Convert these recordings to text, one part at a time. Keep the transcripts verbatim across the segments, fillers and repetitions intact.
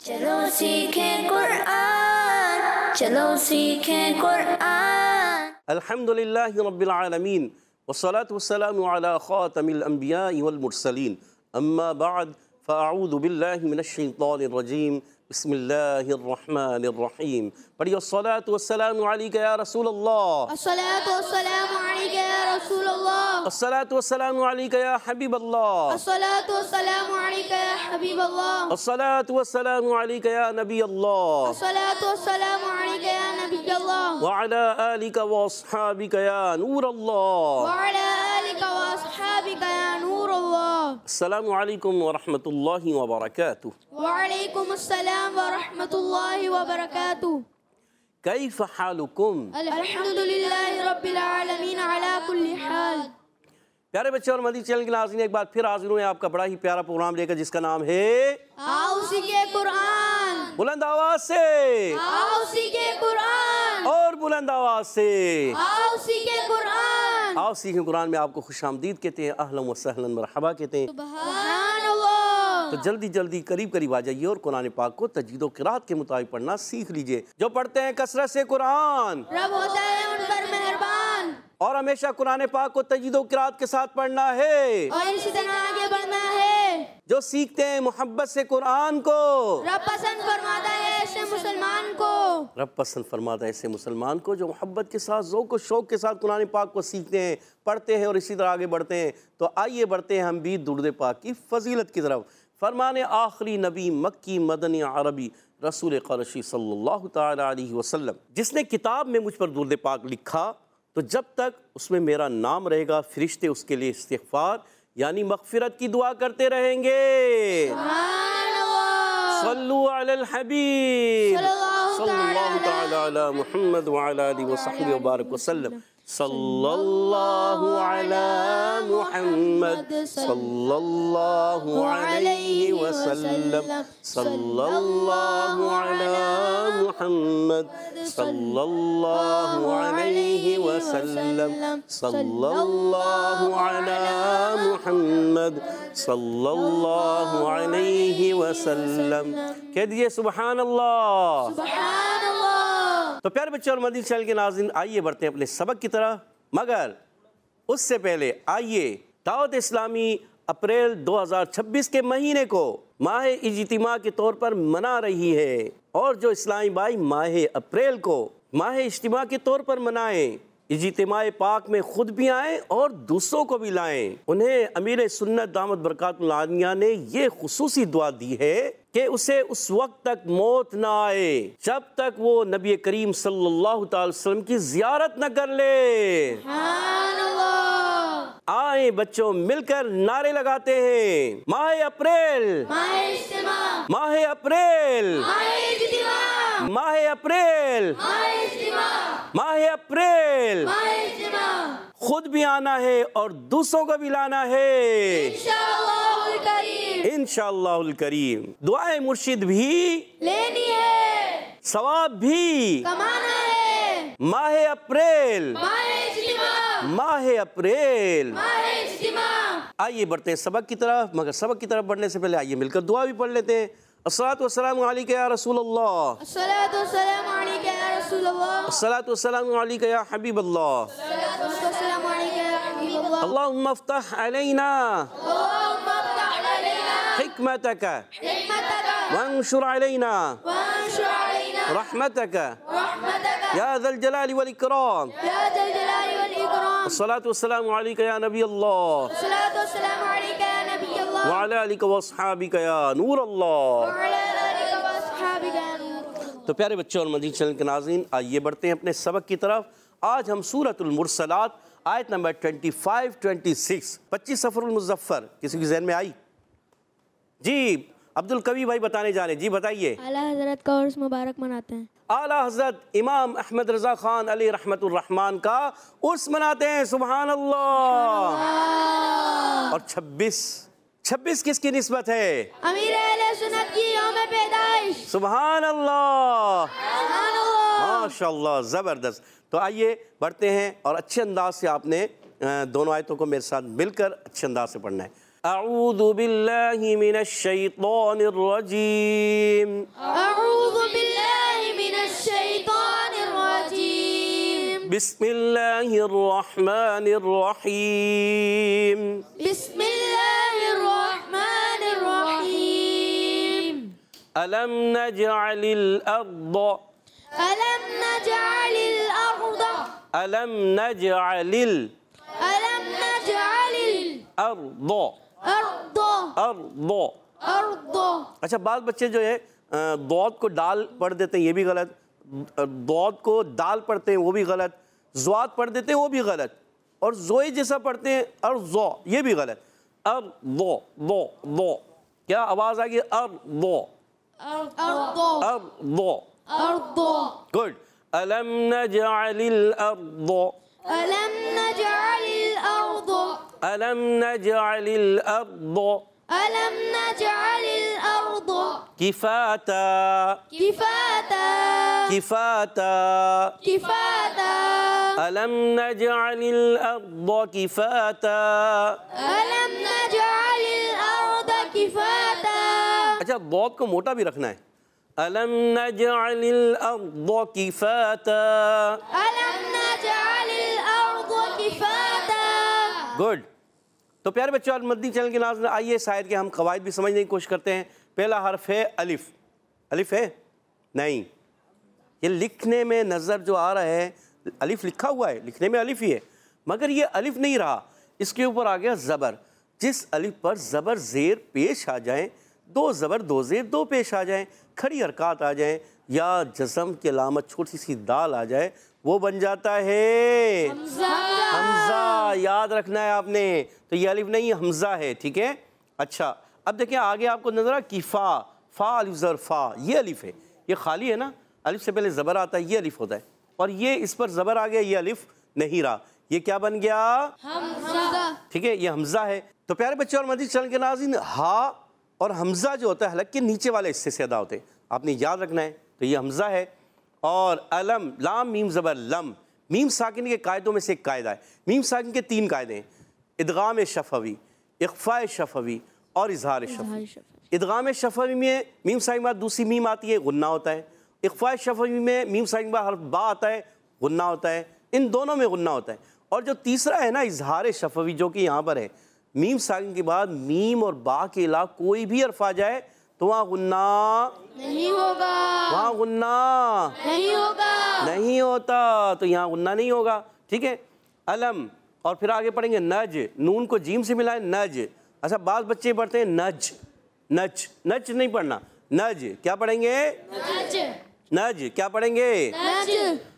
चलो सीखें कुरान, चलो सीखें कुरान। अल्हम्दुलिल्लाहि रब्बिल आलमीन वस्सलातु वस्सलामु अला खातमिल अंबियाइ वल मुरसलीन अम्मा बाद फ़अऊज़ु बिल्लाहि मिनश शैतानिर रजीम बिस्मिल्लाहिर रहमानिर रहीम। पढ़िए अस्सलातु वस्सलामु अलैका या रसूल अल्लाह, अस्सलातु वस्सलामु अलैका या रसूल अल्लाह, अस्सलातु वस्सलामु अलैका या हबीब अल्लाह, अस्सलातु वस्सलामु अलैका या हबीब अल्लाह, अस्सलातु वस्सलामु अलैका या नबी अल्लाह, अस्सलातु वस्सलामु अलैका या नबी अल्लाह, व अला आलिका व अस्हाबिका या नूर अल्लाह, व अला आलिका व अस्हाबिका या नूर अल्लाह। अस्सलामु अलैकुम व रहमतुल्लाहि व बरकातुहू। व अलैकुम अस्सलाम व रहमतुल्लाहि व बरकातुहू। कैफ़ हालुकुम? अल्हम्दुलिल्लाहि रब्बिल आलमीन अला कुल्ली हाल। प्यारे बच्चे और मदनी चैनल के नाज़रीन, एक बार फिर हाजिर हुए आपका बड़ा ही प्यारा प्रोग्राम लेकर जिसका नाम है आओ सीखे कुरान, बुलंद आवाज से, आओ सीखे कुरान, और बुलंद आवाज से आओ सीखे कुरान। आओ सीखें कुरान में आपको खुशामदीद कहते हैं, अहलन व सहलन मरहबा कहते हैं। सुभान अल्लाह। तो जल्दी जल्दी करीब करीब आ जाइए और कुरान पाक को तजवीद व क़िराअत के मुताबिक पढ़ना सीख लीजिए। जो पढ़ते हैं कसरत से कुरान, रब होता है उन पर मेहरबान, और हमेशा कुरान पाक को तजवीद व क़िराअत के साथ पढ़ना है, और इसी तरह आगे बढ़ना है। जो सीखते हैं मोहब्बत से कुरान को, रब पसंद फरमाता है ऐसे मुसलमान को, रब पसंद फरमाता है ऐसे मुसलमान को जो मोहब्बत के साथ, ज़ौक़ व शौक़ के साथ कुरान पाक को सीखते हैं, पढ़ते हैं और इसी तरह आगे बढ़ते हैं। तो आइए बढ़ते हैं हम भी दुरूद पाक की फजीलत की तरफ। फरमाने आखिरी नबी मक्की मदनी अरबी रसूल क़ुरैशी सल्लल्लाहु तआला अलैहि वसल्लम, जिसने किताब में मुझ पर दुरूद पाक लिखा, तो जब तक उसमें मेरा नाम रहेगा फरिश्ते उसके लिए इस्तिग़फ़ार यानी मग़फ़िरत की दुआ करते रहेंगे। सल्लु अलल हबीब सल्लल्लाहु तआला अला मुहम्मद व अला आलिहि व सहबिहि व बारिक वसल्लम। सल्लल्लाहु अला मुहम्मद सल्लल्लाहु अलैहि वसल्लम, सल्लल्लाहु अला मुहम्मद सल्लल्लाहु अलैहि वसल्लम, सल्लल्लाहु अला मुहम्मद सल्लल्लाहु अलैहि वसल्लम। कह दीजिए सुभान अल्लाह, सुभान अल्लाह। तो प्यारे बच्चे और मदनी चैनल के नाज़रीन, आइए बढ़ते हैं अपने सबक की तरफ, मगर उससे पहले आइए दावत इस्लामी अप्रैल दो हज़ार छब्बीस के महीने को माह इज्तिमा के तौर पर मना रही है, और जो इस्लामी भाई माह अप्रैल को माह इज्तिमा के तौर पर मनाएं, इज्तिमा पाक में खुद भी आएँ और दूसरों को भी लाएं। उन्हें अमीर सुन्नत दामत बरकातुल आलिया ने ये खुसूसी दुआ दी है कि उसे उस वक्त तक मौत ना आए जब तक वो नबी करीम सल्लल्लाहु अलैहि वसल्लम की ज़ियारत न कर ले। आए बच्चों, मिलकर नारे लगाते हैं, माह अप्रैल, माह अप्रैल, माह अप्रैल, माह अप्रैल। खुद भी आना है और दूसरों को भी लाना है इंशाअल्लाहुल करीम, इंशाअल्लाहुल करीम। दुआए मुर्शिद भी लेनी है, सवाब भी कमाना है। माह अप्रैल, माह इज्तिमा, माह अप्रैल। माह इज्तिमा। आइए बढ़ते हैं सबक की तरफ, मगर सबक की तरफ बढ़ने से पहले आइए मिलकर दुआ भी पढ़ लेते हैं। अस्सलातु वस्सलामु अलैका या रसूल अल्लाह, अस्सलातु वस्सलामु अलैका या रसूल अल्लाह, अस्सलातु वस्सलामु अलैका या हबीब अल्लाह, अस्सलातु वस्सलामु अलैका या हबीब अल्लाह। अल्लाहुम्मा अफ्तह अलैना अल्लाहुम्मा अफ्तह अलैना हिकमतक हिकमतक वंशुर अलैना वंशुर अलैना रहमतक रहमतक या ज़ल जलाली वल इकराम। या ज़ल जलाली वल इकराम। अस्सलातु वस्सलामु अलैका या नबी अल्लाह, अस्सलातु वस्सलामु अलैका या नबी अल्लाह, व अला आलिका व अस्हाबिका या नूर अल्लाह। व अला आलिका व अस्हाबिका या नूर अल्लाह। तो प्यारे बच्चों और मदनी चैनल के नाज़रीन, आइए बढ़ते हैं अपने सबक की तरफ। आज हम सूरतुल मुरसलात आयत नंबर पच्चीस, छब्बीस, पच्चीस सफ़रुल मुज़फ़्फ़र किसी की ज़हन में आई? जी अब्दुल कवी भाई बताने जा रहे हैं, जी बताइए। आला हज़रत का उर्स मुबारक मनाते हैं। आला हज़रत इमाम अहमद रज़ा ख़ान अली रहमतुर रहमान का उर्स मनाते हैं, सुभान अल्लाह। और छब्बीस, छब्बीस किसकी निस्बत है? अमीर अहले सुन्नत की यौम पैदाइश, सुभान अल्लाह, सुभान अल्लाह। माशाअल्लाह, ज़बरदस्त। तो आइए बढ़ते हैं और अच्छे अंदाज से आपने दोनों आयतों को मेरे साथ मिलकर अच्छे अंदाज से पढ़ना है। अऊज़ु बिल्लाहि मिनश शैतानिर रजीम, बिस्मिल्लाहिर्रहमानिर्रहीम। बिस्मिल्लाहिर्रहमानिर्रहीम। अलम नजअलिल अर्द अलम नजअलिल अर्द अलम नजअलिल अलम नजअलिल अर्द अर्द अर्द। अर्द। अच्छा, बाल बच्चे जो है दौद को डाल पढ़ देते हैं, ये भी गलत। दौद को दाल पढ़ते हैं, वो भी गलत। ज़्वाद पढ़ देते हैं, वो भी गलत। और ज़ोए जैसा पढ़ते हैं अर्ज़ो, ये भी गलत। अर दो दो दो, क्या आवाज़ आ गई? अर दो अर्द अर दो। अर्द। गुड। अलम नजअलिल अर्द अलम नजअलिल अर्द अलम नजअलिल अर्द अलम नजअलिल अर्द किफाता किफाता किफाता किफाता अलम नजअलिल अर्द किफाता। अलम नजअलिल अर्द किफाता। अच्छा, दौद को मोटा भी रखना है। अलम नजअलिल अर्द किफाता। अलम नजअलिल अर्द किफाता। गुड। तो प्यारे बच्चों, और मदनी चैनल के नाज़रीन, आइए शायर के हम कवायद भी समझने की कोशिश करते हैं। पहला हर्फ है अलिफ। अलिफ है? नहीं, ये लिखने में नज़र जो आ रहा है अलिफ लिखा हुआ है, लिखने में अलिफ ही है, मगर ये अलिफ नहीं रहा, इसके ऊपर आ गया ज़बर। जिस अलिफ पर ज़बर ज़ेर पेश आ जाए, दो ज़बर दो ज़ेर दो पेश आ जाए, खड़ी हरकत आ जाए, या जज़म की अलामत छोटी सी दाल आ जाए, वो बन जाता है हमज़ा। याद रखना है आपने। तो ये अलिफ नहीं, हमज़ा है, ठीक है। अच्छा, अब देखिए आगे आपको नजर आ किफ़ा, फ़ा अलिफ ज़र फ़ा, ये अलिफ है, ये खाली है ना, अलिफ से पहले ज़बर आता है, ये अलिफ होता है, और ये इस पर ज़बर आ गया, ये अलिफ नहीं रहा, ये क्या बन गया? हमज़ा। ठीक है, ये हमज़ा है। तो प्यारे बच्चे और मदनी चैनल के नाज़रीन, हा और हमज़ा जो होता है हलक के नीचे वाले हिस्से से अदा होते हैं, आपने याद रखना है। तो ये हमज़ा है। और अलम, लाम मीम ज़बर लम, मीम साकिन के कायदों में से एक कायदा है। मीम साकिन के तीन कायदे हैं, इदगाम शफवी, इख्फा शफवी और इजहार शफवी। इदगाम शफवी में मीम साकिन के बाद दूसरी मीम आती है, गुन्ना होता है। इख्फा शफवी में मीम साकिन के बाद हर्फ बा आता है, गुन्ना होता है। इन दोनों में गुन्ना होता है। और जो तीसरा है ना इजहार शफवी, जो कि यहाँ पर है, मीम साकिन के बाद मीम और बा के अलावा कोई भी हर्फ आ जाए तो वहाँ गुन्ना नहीं होगा, वहाँ गुन्ना नहीं होगा, नहीं होता। तो यहाँ गुन्ना नहीं होगा, ठीक है। अलम, और फिर आगे पढ़ेंगे नज, नून को जीम से मिलाए नज। अच्छा, बाल बच्चे पढ़ते हैं नज, नज नज नहीं पढ़ना, नज क्या पढ़ेंगे? नज। नज क्या पढ़ेंगे? नज।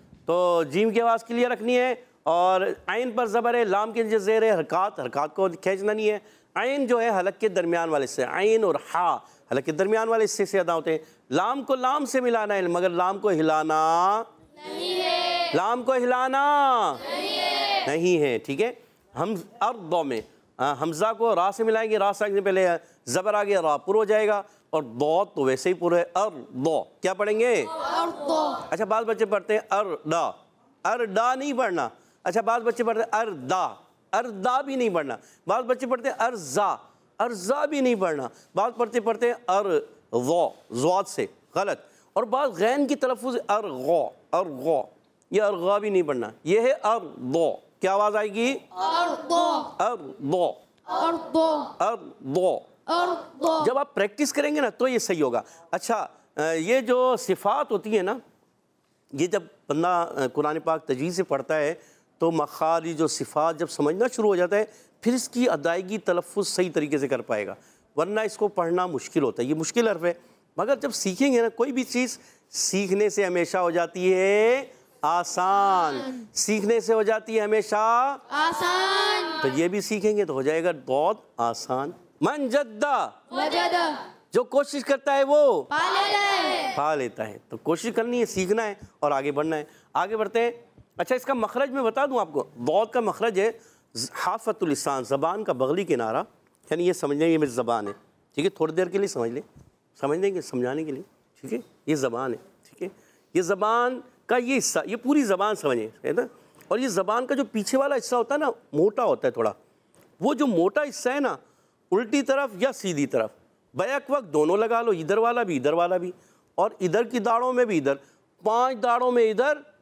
तो जीम की आवाज़ क्लियर रखनी है। और आइन पर ज़बर है, लाम के नीचे ज़ेर है, हरकत हरकत को खींचना नहीं है। आइन जो है हलक के दरमियान वाले से, आइन और हा हलक के दरमियान वाले हिस्से से अदा होते हैं। लाम को लाम से मिलाना है, मगर लाम को हिलाना नहीं है, लाम को हिलाना नहीं है, नहीं है, ठीक है। हम अर्दो में आ, हमज़ा को रा से मिलाएंगे, रा से पहले ज़बर आ गया, रा पुर हो जाएगा, और दो तो वैसे ही पूरे अर दो क्या पढ़ेंगे? अर्द। अच्छा, बाल बच्चे पढ़ते हैं अरडा, अरडा नहीं पढ़ना। अच्छा, बाल बच्चे पढ़ते हैं अरदा, अरदा भी नहीं पढ़ना। बाल बच्चे पढ़ते हैं अर्जा, अर्जा भी नहीं पढ़ना। बाल पढ़ते पढ़ते हैं अर वो, ज़्वाद से गलत। और बाल गैन की तलफ़ुज़ अर गो, अर गो, ये अरगा भी नहीं पढ़ना, ये है अर दो, क्या आवाज़ आएगी? अर्द। अर दो अर्द। अर दो। अर्द। जब आप प्रैक्टिस करेंगे ना तो ये सही होगा। अच्छा, ये जो सिफ़ात होती है ना, ये जब बंदा कुरान पाक तजवीज़ से पढ़ता है तो मखारी जो सिफ़ात जब समझना शुरू हो जाता है, फिर इसकी अदायगी तलफ़ुज़ सही तरीके से कर पाएगा, वरना इसको पढ़ना मुश्किल होता है। ये मुश्किल हर्फ है, मगर जब सीखेंगे ना, कोई भी चीज़ सीखने से हमेशा हो जाती है आसान, सीखने से हो जाती है हमेशा आसान। तो ये भी सीखेंगे तो हो जाएगा बहुत आसान। मन जद्दा, वजद, जो कोशिश करता है वो पा लेता है, पा लेता है। तो कोशिश करनी है, सीखना है और आगे बढ़ना है। आगे बढ़ते हैं। अच्छा, इसका मखरज मैं बता दूं आपको, बहुत का मखरज है हाफ़तुल लिसान, ज़बान का बगली किनारा, यानी ये समझने ये मेरी ज़बान है, ठीक है। थोड़ी देर के लिए समझ लें, समझ लेंगे समझाने के लिए, ठीक है। ये ज़बान है, ठीक है। ये ज़बान का ये हिस्सा, ये पूरी ज़बान समझें, है ना। और ये ज़बान का जो पीछे वाला हिस्सा होता है ना, मोटा होता है थोड़ा, वो जो मोटा हिस्सा है ना, उल्टी तरफ या सीधी तरफ, बैक वक्त दोनों लगा लो, इधर वाला भी इधर वाला भी, और इधर की दाढ़ों में भी इधर, पांच दाढ़ों में इधर,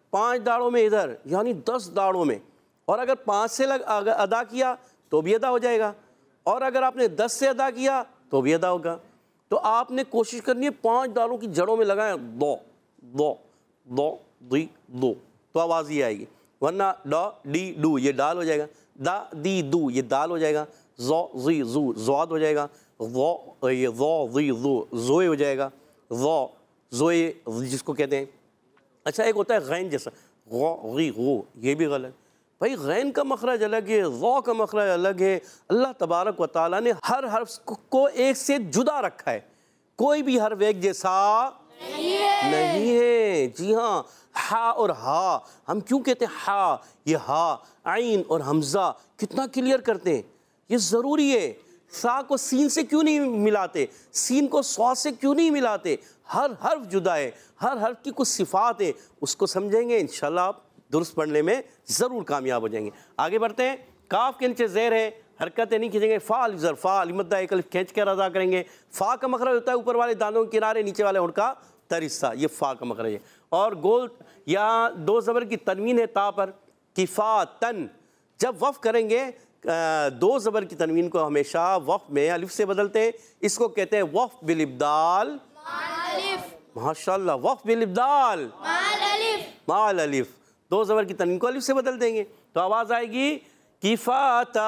पाँच दाड़ों में इधर, यानी दस दाड़ों में। और अगर पाँच से लग अदा किया तो भी अदा हो जाएगा, और अगर आपने दस से अदा किया तो भी अदा होगा। तो आपने कोशिश करनी है पांच दालों की जड़ों में लगाएं, दो दो दो दी दो, तो आवाज़ ये आएगी। वरना ड डी डू ये डाल हो जाएगा, दा दी दू ये दाल हो जाएगा, जो जी जू ज़ाद हो जाएगा, वो ये जो जी जू जोए हो जाएगा, जो जोए जिसको कहते हैं। अच्छा, एक होता है गैन जैसा, गो गी गो, ये भी गलत। भाई गैन का मखरज अलग है, ज़ौ का मखरज अलग है। अल्लाह तबारक व तआला ने हर हर्फ को एक से जुदा रखा है, कोई भी हर्फ एक जैसा नहीं है, नहीं है। जी हाँ, हा और हा, हम क्यों कहते हैं हा, ये हा, आइन और हमज़ा कितना क्लियर करते हैं, ये ज़रूरी है। सा को सीन से क्यों नहीं मिलाते, सीन को सौ से क्यों नहीं मिलाते, हर हर्फ जुदा है, हर हर्फ की कुछ सिफ़ात है, उसको समझेंगे इंशाल्लाह आप दुरुस्त पढ़ने में ज़रूर कामयाब हो जाएंगे। आगे बढ़ते हैं। काफ के नीचे ज़ेर है, हरकतें नहीं खींचेंगे। फ़ा अलिफ़ फ़ा अलिमद्दा एक अलिफ खींच कर अदा करेंगे। फ़ा का मखरज होता है ऊपर वाले दानों के किनारे, नीचे वाले होंठ का तरिस्सा, ये फ़ा का मखरज है। और गोल या दो ज़बर की तनवीन है ता पर, किफ़ातन। जब वफ़ करेंगे दो ज़बर की तनवीन को हमेशा वफ़ में अलिफ से बदलते हैं, इसको कहते हैं वफ़ बिल इब्दाल। माशाअल्लाह, वफ़ बिल इब्दाल माल अलिफ, दो ज़बर की तनवीन को अलिफ से बदल देंगे तो आवाज़ आएगी किफ़ाता।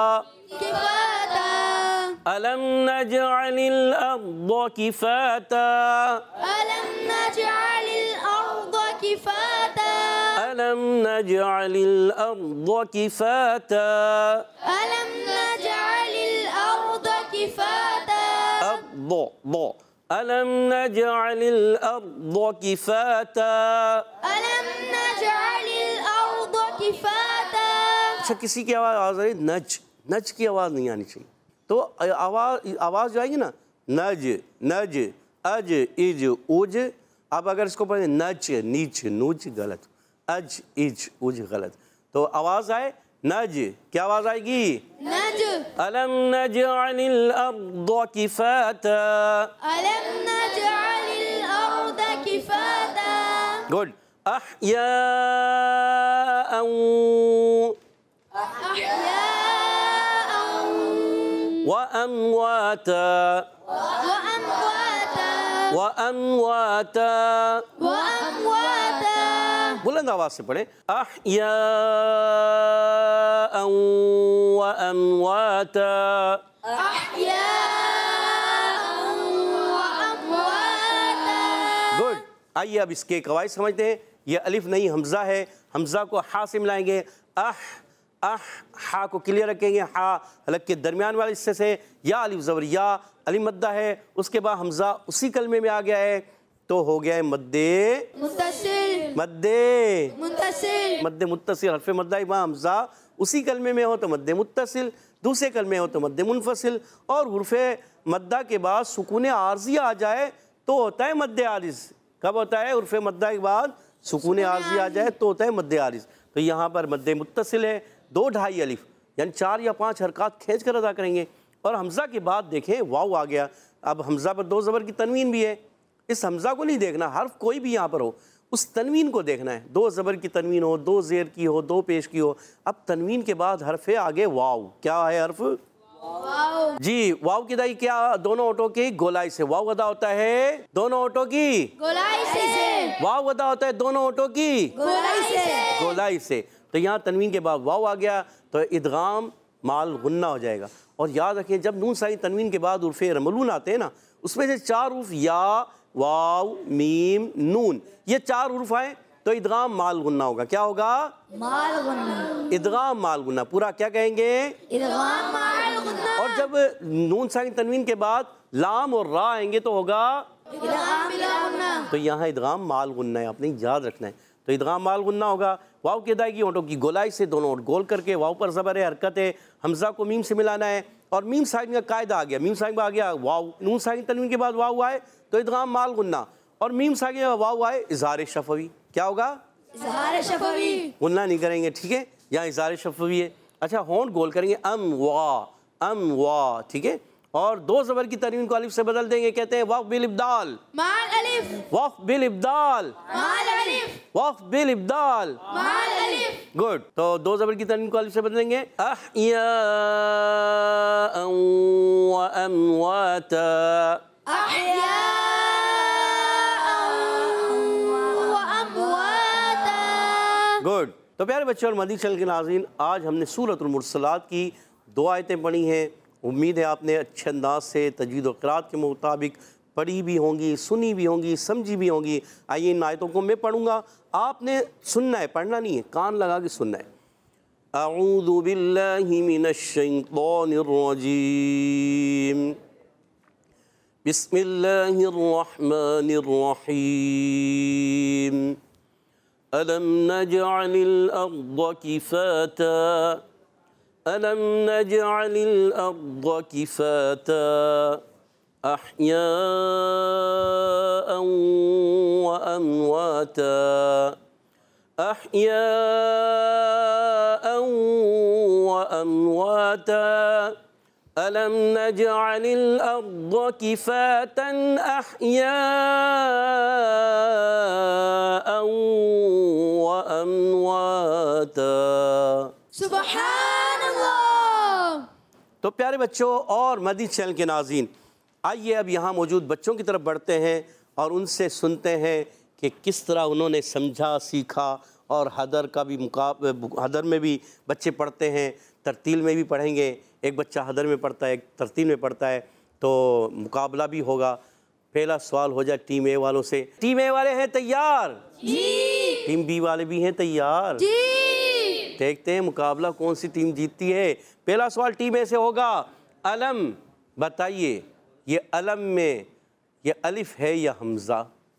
अलम नजअलिल अर्द किफ़ाता, अलम नजअलिल अर्द किफ़ाता, अलम नजअलिल अर्द किफ़ाता, अलम नजअलिल अर्द किफ़ाता, अब दो दो, अलम नजअलिल अर्द किफ़ाता, अलम नजअलिल अर्द किफ़ाता। अच्छा, किसी की आवाज़ आ रही नज, नज की आवाज़ नहीं आनी चाहिए, तो आवाज़ आवाज़ जो आएगी ना, नज नज अज इज उज। अब अगर इसको पढ़े नच नीच नूज, गलत, अज इज उज गलत, तो आवाज़ आए नज, क्या आवाज़ आएगी नज। अलम नजअलिल अर्द किफ़ाता, अलम नजअलिल अर्द किफ़ाता। गुड। अहयाअन व अमवाता, व अमवाता, व अमवाता, व अमवाता। बुलंद आवाज से पढ़े, अहयाअन व अमवाता। अहयाअन व अमवाता। गुड। आइए अब इसके कवायद समझते हैं। ये अलिफ नहीं हमज़ा है, हमज़ा को हा से मिलाएंगे। अह अह, हा को क्लियर रखेंगे, हा हलक के दरमियान वाले हिस्से से, या अलिफ ज़बर या अली मद्दा है, उसके बाद हमज़ा उसी कलमे में आ गया है तो हो गया है मद्दे मुत्तसिल, मद्दे मुत्तसिल, मद्दे मुत्तसिल। हरफ मद्दा वहाँ हमज़ा उसी कलमे में हो तो मद्दे मुत्तसिल, दूसरे कलमे हो तो मद्दे मुनफसिल, और हुर्फ़े मद्दा के बाद सुकून आर्ज़ी आ जाए तो होता है मद्दे आरिज़। कब होता है? हुर्फ़े मद्दा के बाद सुकून आर्ज़ी आ जाए तो होता है मद्दे आरिज़। तो यहाँ पर मद्दे मुत्तसिल है, दो ढाई अलिफ यानी चार या पाँच हरकत खींच कर अदा करेंगे। और हमज़ा के बाद देखें वाव आ गया, अब हमज़ा पर दो ज़बर की तनवीन भी है। इस हमज़ा को नहीं देखना, हर्फ कोई भी यहाँ पर हो उस तनवीन को देखना है। दो ज़बर की तनवीन हो, दो ज़ेर की हो, दो पेश की हो। अब तनवीन के बाद हर्फ है आगे वाव, क्या है हर्फ? वाव। जी, वाव की अदाई क्या? दोनों ओठों की गोलाई से। वाव अदा होता है दोनों ओठों की गोलाई से, वाव अदा होता है दोनों ओठों की गोलाई से, गोलाई से। तो यहाँ तनवीन के बाद वाव आ गया तो इदगाम माल गुन्ना हो जाएगा। और याद रखें जब नून साइन तनवीन के बाद उर्फ़े रमलून आते हैं ना, उसमें से चार उर्फ या वाव मीम नून, ये चार उर्फ आए तो इदगाम माल गुन्ना होगा। क्या होगा? माल गुन्ना, इदगाम माल गुन्ना। पूरा क्या कहेंगे? इदगाम माल गुन्ना। और जब नून साइन तनवीन के बाद लाम और रा आएंगे तो होगा इदगाम बिला गुन्ना। तो यहाँ इदगाम माल गुन्ना है, आपने याद रखना है। तो इदगाम माल गुन्ना होगा। वाव की अदायगी ओंठों की गोलाई से, दोनों ओंठ गोल करके, वाव पर ज़बर है, हरकत है, हमज़ा को मीम से मिलाना है। और मीम साइन का कायदा आ गया, मीम साइन आ गया वाव, नून साइन तनवीन के बाद वाव आए तो इदगाम माल गुन्ना, और मीम साइन के बाद वाव आए इज़हार शफवी। क्या होगा? इज़हार शफवी। गुन्ना नहीं करेंगे, ठीक है, यहाँ इज़हार शफवी है। अच्छा, होंठ गोल करेंगे, अम वा अम वा, ठीक है। और दो ज़बर की तनवीन को अलिफ से बदल देंगे, कहते हैं वाव बिल इब्दाल। माल अलिफ, अलिफ वक्फ बिल इब्दाल, माल अलिफ वक्फ बिल इब्दाल। माल अलिफ। गुड। तो दो जबर की तनवीन को अलिफ से बदलेंगे। अहयाअन व अमवाता, अहयाअन व अमवाता। गुड। तो प्यारे बच्चों और मदनी चैनल के नाज़रीन, आज हमने सूरतुल मुरसलात की दो आयतें पढ़ी हैं। उम्मीद है आपने अच्छे अंदाज से तजवीद और क़िराअत के मुताबिक पढ़ी भी होंगी, सुनी भी होंगी, समझी भी होंगी। आइए इन आयतों को मैं पढ़ूँगा, आपने सुनना है, पढ़ना नहीं है, कान लगा के सुनना है। अऊज़ु बिल्लाहि मिनश शैतानिर रजीम, बिस्मिल्लाहिर रहमानिर रहीम। अलम नजअलिल अर्द किफाता, अलम नजअलिल अर्द किफाता, अहयाअन व अमवाता, अहयाअन व अमवाता। अलम नजअलिल अर्द किफातन अहयाअन व अमवाता। सुबहानल्लाह। तो प्यारे बच्चों और मदनी चैनल के नाज़रीन, आइए अब यहाँ मौजूद बच्चों की तरफ बढ़ते हैं और उनसे सुनते हैं कि किस तरह उन्होंने समझा, सीखा। और हदर का भी मुकाब हदर में भी बच्चे पढ़ते हैं, तरतील में भी पढ़ेंगे। एक बच्चा हदर में पढ़ता है, एक तरतील में पढ़ता है, तो मुकाबला भी होगा। पहला सवाल हो जाए टीम ए वालों से। टीम ए वाले हैं तैयार? जी। टीम बी वाले भी हैं तैयार? जी। देखते हैं मुकाबला कौन सी टीम जीतती है। पहला सवाल टीम ए से होगा। अलम बताइए, ये अलम में ये अलिफ है या हमज़ा?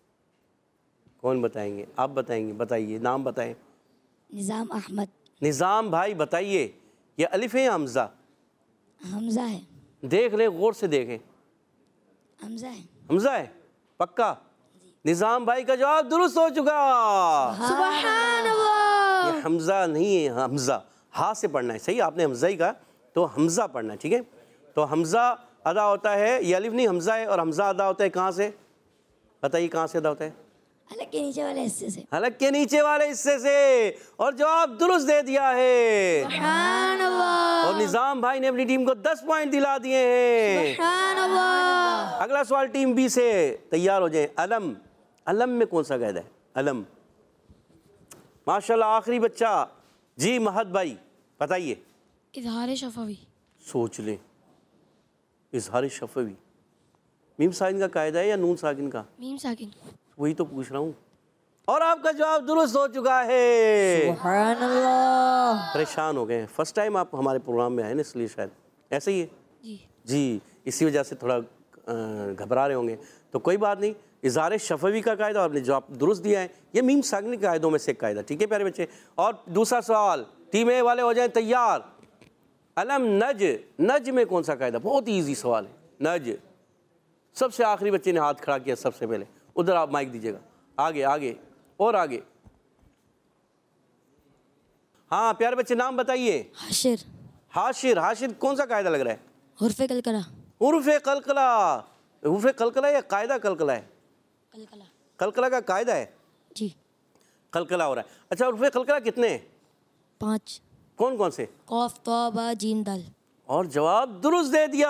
कौन बताएंगे? आप बताएंगे, बताइए, नाम बताएं। निज़ाम अहमद। निज़ाम भाई बताइए, ये अलिफ है या हमज़ा? हमज़ा है। देख लें, गौर से देखें। हमज़ा है। हमज़ा है पक्का? निज़ाम भाई का जवाब दुरुस्त हो चुका। सुबहानल्लाह। ये हमज़ा नहीं है, हमज़ा हा से पढ़ना है। सही, आपने हमज़ा ही कहा, तो हमज़ा पढ़ना है। ठीक है, तो हमज़ा अदा होता है, ये अलिफ नहीं हमज़ा है। और हमज़ा अदा होता है कहाँ से? बताइए कहाँ से अदा होता है? हलक के नीचे वाले हिस्से से। हलक के नीचे वाले हिस्से से। और जवाब दुरुस्त दे दिया है। सुबहानल्लाह। और निज़ाम भाई ने अपनी टीम को दस पॉइंट दिला दिए हैं। सुबहानल्लाह। अगला सवाल टीम बी से, तैयार हो जाएं। अलम, अलम में कौन सा कायदा है? अलम, माशाल्लाह आखिरी बच्चा जी महद भाई बताइए। इज़हार शफवी। सोच लें, इज़हार शफवी मीम साकिन का कायदा है या नून साकिन का? मीम साकिन। वही तो पूछ रहा हूँ। और आपका जवाब दुरुस्त हो चुका है। सुभानअल्लाह। परेशान हो गए हैं, फर्स्ट टाइम आप हमारे प्रोग्राम में आए ना, इसलिए शायद ऐसे ही है जी। जी, इसी वजह से थोड़ा घबरा रहे होंगे। तो कोई बात नहीं, इज़हार शफवी का कायदा आपने जवाब दुरुस्त दिया है। ये मीम साकिन के कायदों में से एक कायदा। ठीक है प्यारे बच्चे। और दूसरा सवाल, टीम ए वाले हो जाएं तैयार। अलम नज, नज में कौन सा कायदा? बहुत ही ईजी सवाल है। नज, सबसे आखिरी बच्चे ने हाथ खड़ा किया सबसे पहले, उधर आप माइक दीजिएगा। आगे आगे और आगे। हाँ प्यारे बच्चे नाम बताइए। हाशिर। हाशिर, हाशिर कौन सा कायदा लग रहा है? हुर्फ़े कलकला। उर्फ़े कलकला, उर्फ़े कलकला या कायदा कलकला है? कलकला। कलकला का कायदा है, जी। कलकला हो रहा है। अच्छा, उर्फ़े कलकला कितने हैं? पाँच। कौन कौन से? कौफ तौ बा जीम दाल। और जवाब दुरुस्त दे दिया।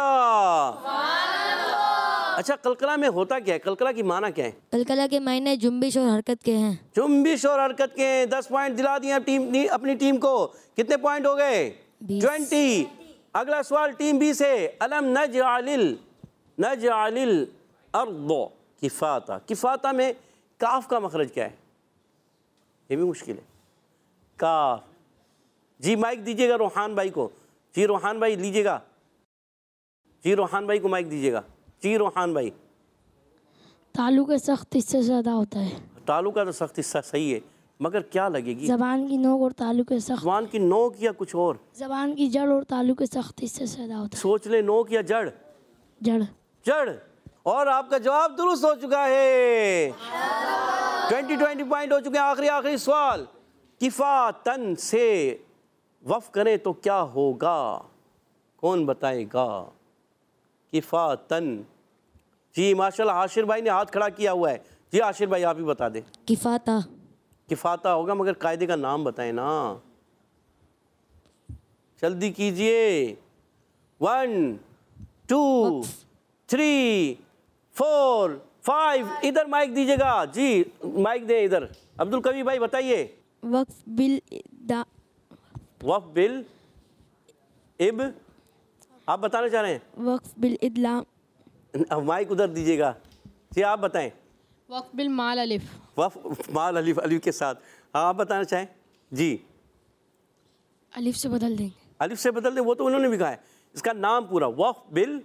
अच्छा, कलकला में होता क्या है? कलकला की माना क्या है? कलकला के मायने जुम्बिश और हरकत के हैं। जुम्बिश और हरकत के हैं। दस पॉइंट दिला दिए टीम, अपनी टीम को। कितने पॉइंट हो गए? ट्वेंटी। अगला सवाल टीम बी से। अलम नजअलिल, नजअलिल अर्द किफाता। किफाता में काफ का मखरज क्या है? ये भी मुश्किल है। काफ। जी माइक दीजिएगा रोहान भाई को। जी रोहान भाई लीजिएगा। जी रोहान भाई को माइक दीजिएगा। जी रोहान भाई। तालु के सख्त हिस्से से अदा होता है। तालु का तो सख्त हिस्सा सही है, मगर क्या लगेगी? जबान की नोक और तालु के सख्त। जबान की नोक या कुछ और? जबान की जड़ और तालु के सख्त हिस्से से अदा होता है। सोच ले, नोक या जड़? जड़। जड़। और आपका जवाब दुरुस्त हो चुका है। ट्वेंटी ट्वेंटी पॉइंट हो चुके हैं। आखिरी आखिरी सवाल, किफातन से वफ करें तो क्या होगा? कौन बताएगा? किफातन। जी माशाल्लाह हाशिर भाई ने हाथ खड़ा किया हुआ है। जी आशिर भाई आप ही बता दें। किफ़ाता। किफ़ाता होगा मगर कायदे का नाम बताएं ना, जल्दी कीजिए। One two three four five, इधर माइक दीजिएगा जी, माइक दे इधर। अब्दुल कवी भाई बताइए। वक्फ बिल दा वफ़ बिल इब, आप बताना चाह रहे हैं? वक्फ बिल इदलाम अब माइक उधर दीजिएगा जी, आप बताएं। वक्फ बिल माल अलिफ। वफ़ माल अलिफ, अलिफ के साथ। हाँ आप बताना चाहें जी। अलिफ से बदल देंगे। अलिफ से बदल दे, वो तो उन्होंने भी कहा है। इसका नाम पूरा वफ़ बिल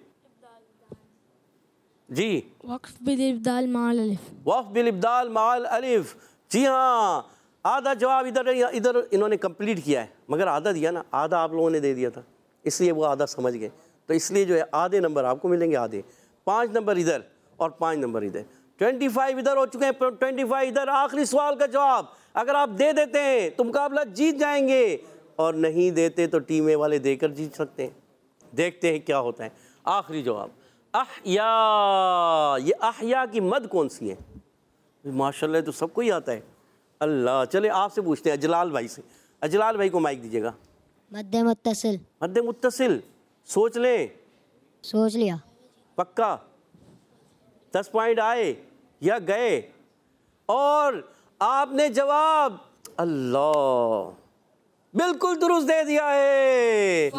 जी, वक्फ बिल इब्दाल माल अलिफ। वफ़ बिल इब्दाल माल अलिफ। जी हाँ, आधा जवाब इधर इधर इन्होंने कंप्लीट किया है, मगर आधा दिया ना, आधा आप लोगों ने दे दिया था, इसलिए वो आधा समझ गए। तो इसलिए जो है आधे नंबर आपको मिलेंगे, आधे। पाँच नंबर इधर और पाँच नंबर इधर। ट्वेंटी फाइव इधर हो चुके हैं, ट्वेंटी फाइव इधर। आखिरी सवाल का जवाब अगर आप दे देते हैं तो मुकाबला जीत जाएंगे, और नहीं देते तो टीम ए वाले देकर जीत सकते हैं। देखते हैं क्या होता है। आखिरी जवाब अहया। ये अहया की मद कौन सी है? माशाल्लाह तो सबको ही आता है। अल्लाह, चले आपसे पूछते हैं, अजलाल भाई से। अजलाल भाई को माइक दीजिएगा। मद्दे मुत्तसिल। मद्दे मुत्तसिल, सोच लें। सोच लिया। पक्का? दस पॉइंट आए या गए? और आपने जवाब अल्लाह बिल्कुल दुरुस्त दे दिया है।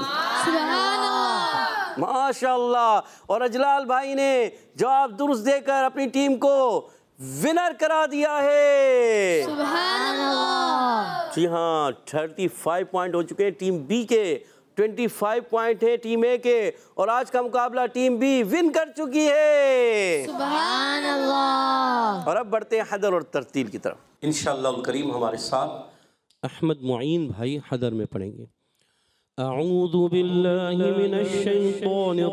माशाअल्लाह। और अजलाल भाई ने जवाब दुरुस्त देकर अपनी टीम को विनर करा दिया है। जी हाँ, थर्टी फाइव पॉइंट हो चुके हैं टीम बी के, ट्वेंटी फाइव पॉइंट है टीम ए के, और आज का मुकाबला टीम बी विन कर चुकी है। सुभान अल्लाह। और अब बढ़ते हैं हदर और तरतील की तरफ। इंशाअल्लाह करीम हमारे साथ अहमद मुईन भाई हदर में पढ़ेंगे। अऊज़ु बिल्लाहि मिनश शैतानिर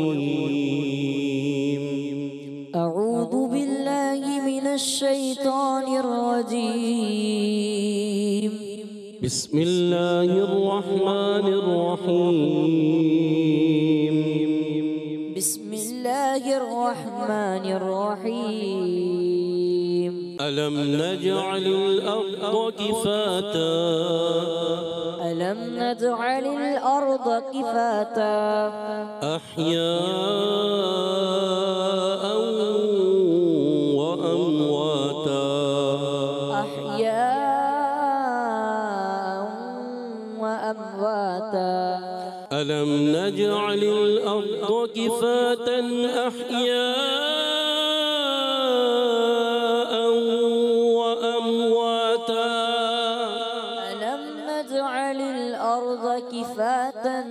रजीम। अऊज़ु बिल्लाहि मिनश शैतानिर रजीम। बिस्मिल्लाहिर रहमानिर रहीम। बिस्मिल्लाहिर रहमानिर रहीम। अलम नजअलिल अर्द किफाता। अलम नजअलिल अर्द किफाता। अहयाअन व अमवाता। अहयाअन व अमवाता। अलम नजअलिल अर्द किफातन अहयाअन किफ़ातन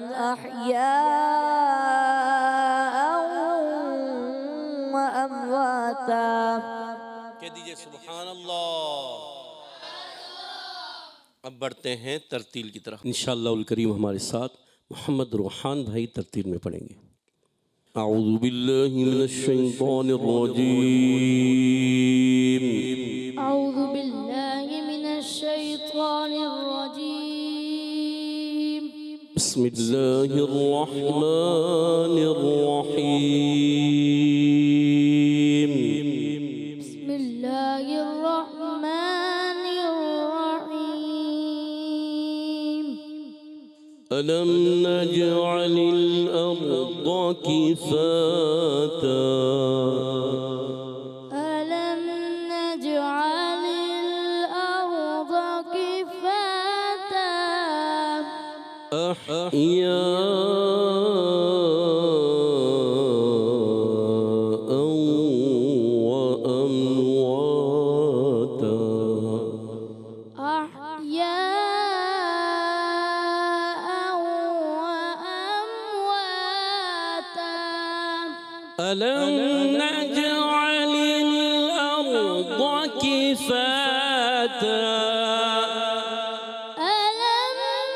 अहयाअन व अमवाता। कह दीजिए सुभान अल्लाह। अब बढ़ते हैं तरतील की तरफ। इंशाअल्लाह उल करीम हमारे साथ मोहम्मद रूहान भाई तरतील में पढ़ेंगे। अऊज़ु बिल्लाहि मिनश शैतानिर रजीम। अऊज़ु बिल्लाहि मिनश शैतानिर रजीम। बिस्मिल्लाहिर रहमानिर रहीम। बिस्मिल्लाहिर रहमानिर रहीम। अलम नजअलिल अर्द किफाता। अलम नजअलिल अर्द किफाता। अहयाअन व अमवाता। अहयाअन व अमवाता। अलम नजअलिल अर्द किफाता। अलम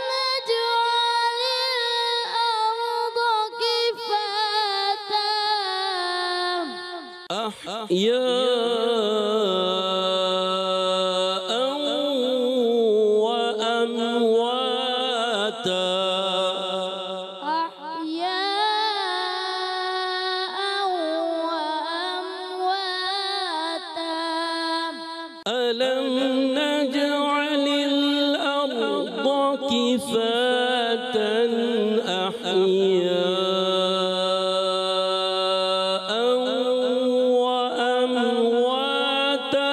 नजअलिल अर्द किफाता। अहयाअन व अमवाता। अहयाअन व अमवाता। अलम नजअलिल अर्द किफातन अहयाअन व अमवाता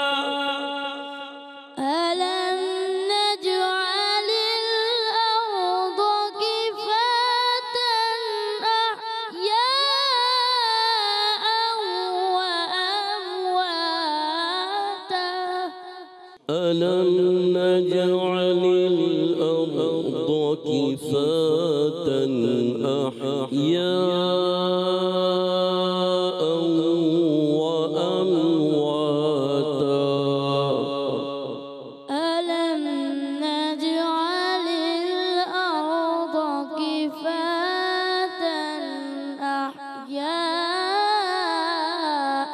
ألم نجعل الأرض كفاة أحياء وأمواتا ألم نجعل الأرض كفاة أحياء وأمواتا ألم نجعل الأرض كفاة أحياء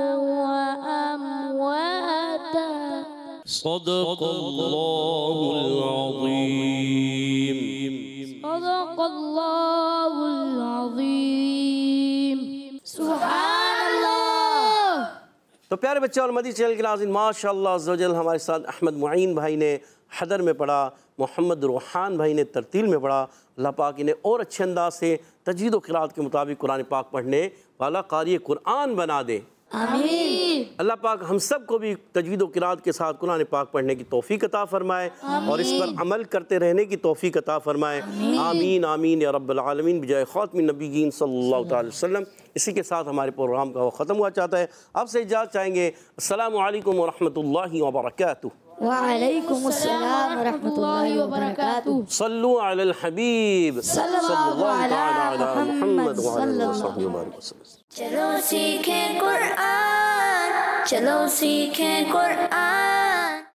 وأمواتا صدق الله العظيم. صدق الله العظيم. سبحان الله. तो प्यारे बच्चे और मदी चैनल के नाज़रीन, माशाअल्लाह अज़्ज़वजल हमारे साथ अहमद मुईन भाई ने हदर में पढ़ा, मोहम्मद रूहान भाई ने तरतील में पढ़ा। अल्लाह पाक इन्हें और अच्छे अंदाज से तजवीद व क़िराअत के मुताबिक कुरान पाक पढ़ने वाला कारी कुरान बना दे। आमीन। अल्लाह पाक हम सब को भी तजवीद व क़िराअत के साथ कुरान पाक पढ़ने की तौफ़ीक अता फ़रमाए और इस पर अमल करते रहने की तौफ़ीक अता फ़रमाए। आमीन आमीन या रब्बल आलमीन बिजाय ख़ातमिन नबिय्यीन सल्लल्लाहु अलैहि वसल्लम। इसी के साथ हमारे प्रोग्राम का वक्त ख़त्म हुआ चाहता है। आपसे इजाज़त चाहेंगे। अस्सलामु अलैकुम व रहमतुल्लाहि व बरकातुहू। वालेकुम अस्सलाम व रहमतुल्लाहि व बरकातुहू। सल्लु अलल हबीब सल्लल्लाहु अला अला मुहम्मद व अला सल्लल्लाहु वसल्लम। चलो सीखें कुरान, चलो सीखें कुरान।